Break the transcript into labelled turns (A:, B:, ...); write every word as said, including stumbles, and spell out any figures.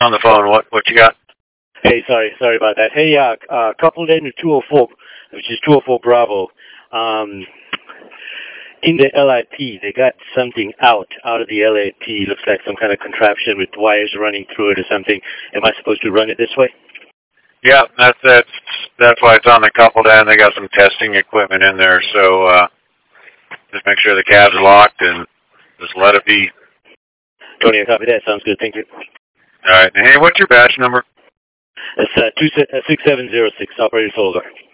A: on the phone. What what you got?
B: Hey, sorry, sorry about that. Hey, uh, uh coupled into two oh four, which is two oh four Bravo. Um, in the L I P, they got something out out of the L I P. Looks like some kind of contraption with wires running through it or something. Am I supposed to run it this way?
A: Yeah, that's that's that's why it's on the coupled end. They got some testing equipment in there, so uh, just make sure the cab's locked and just let it be.
B: Tony, I copy that. Sounds good. Thank you.
A: All right. Hey, what's your batch number?
B: It's uh, two, uh, six seven zero six, operator Solgar.